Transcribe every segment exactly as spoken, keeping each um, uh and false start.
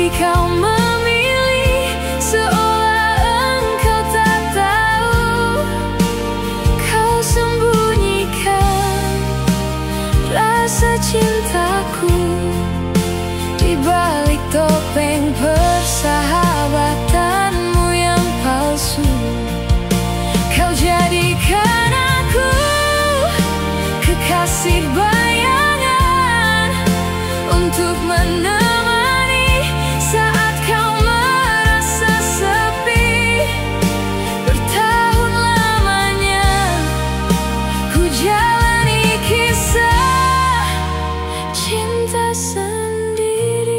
tapi kau memilih seolah engkau tak tahu. Kau sembunyikan rasa cintaku di balik topeng persahabatanmu yang palsu. Kau jadikan aku kekasih bayangan untuk menemani saat kau merasa sepi. Bertahun lamanya ku jalani kisah cinta sendiri.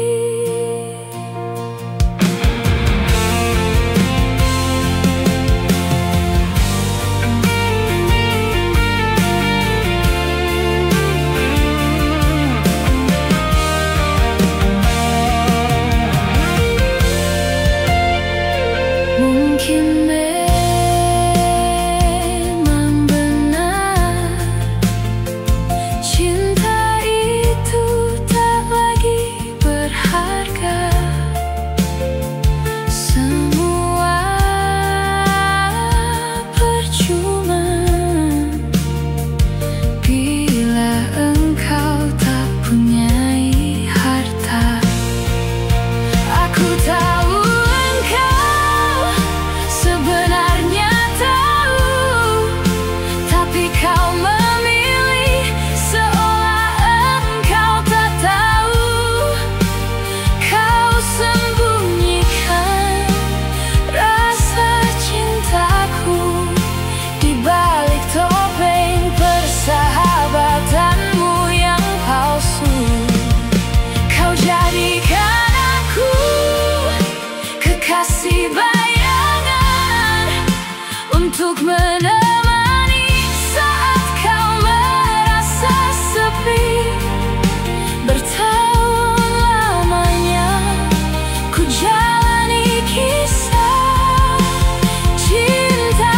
Mungkin memang benar cinta itu tak lagi berharga. Semua percuma bila engkau tak punyai harta. Aku tahu sebenarnya tahu, tapi kau memilih seolah engkau tak tahu. Kau sembunyikan rasa cintaku di balik topeng persahabatanmu yang palsu. Kau jadikan aku kekasih bayangan untuk menemani saat kau merasa sepi. Bertahun lamanya ku jalani kisah cinta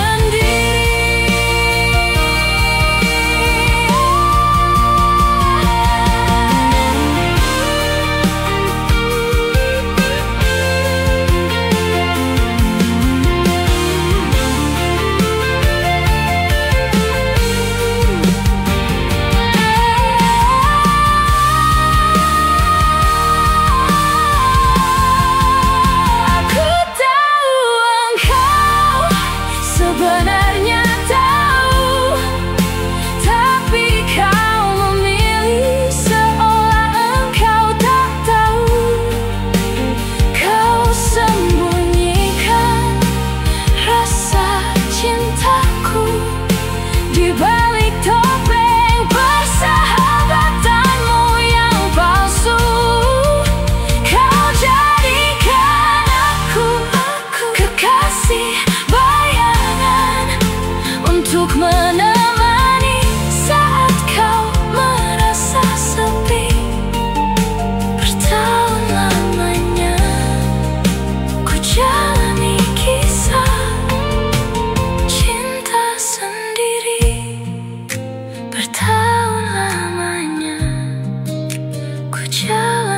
sebenarnya tahu, tapi kau memilih seolah engkau tak tahu. Kau sembunyikan rasa cintaku di balik topeng persahabatanmu yang palsu. Kau jadikan aku kekasih untuk menemani saat kau merasa sepi. Bertahun lamanya ku jalani kisah cinta sendiri. Bertahun lamanya ku jalani